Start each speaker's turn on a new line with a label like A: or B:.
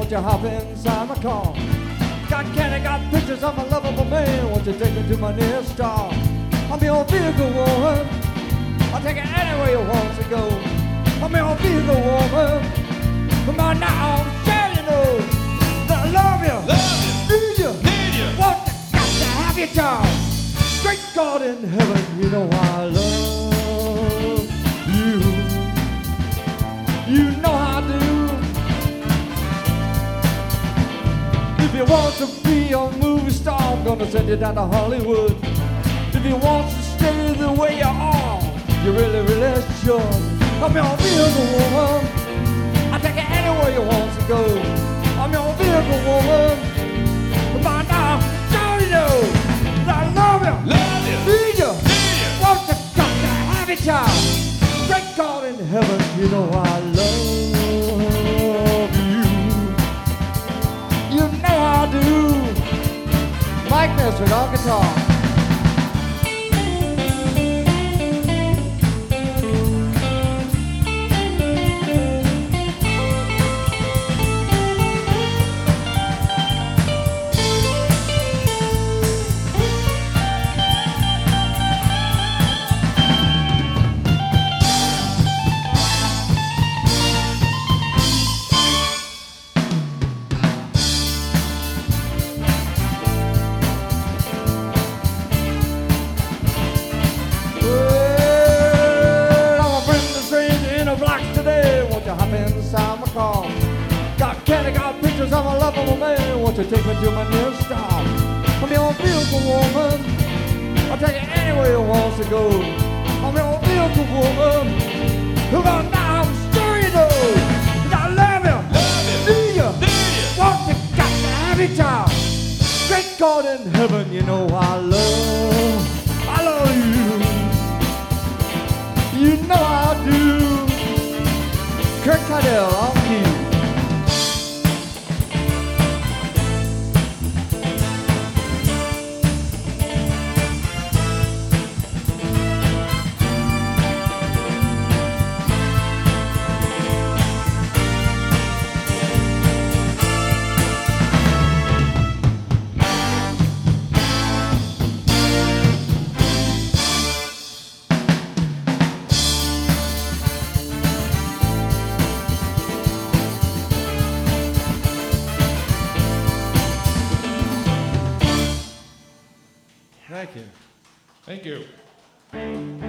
A: won't you hop inside my car? Got candy, got pictures of my lovable man, won't you take me to my nearest star? I'm your vehicle woman, I'll take it anywhere you want to go. I'm your vehicle woman, come on now, I'm sure you know that I love you, need you, want you, got to have your job. Great God in heaven, you know I love you. You know I do. If you want to be a movie star, I'm gonna send you down to Hollywood. If you want to stay the way you are, you really, really should. I'm your vehicle woman, I'll take you anywhere you want to go. I'm your vehicle woman, come on now, show you know that I love you, need you, want you, got to have your child. Great God in heaven, you know I love you. You know I do. Mike Nestor on guitar. Hop inside my car. Got candy, got pictures of a lovable man, won't you take me to my nearest star? I'm your vehicle woman, I'll take you anywhere you want to go. I'm your vehicle woman, come on now, I'm sure you know that I love you, need you, want you, got to have your child. Great God in heaven, you know I love you. You know I do. Kurt Cadell on keys.
B: Thank you.
C: Thank you.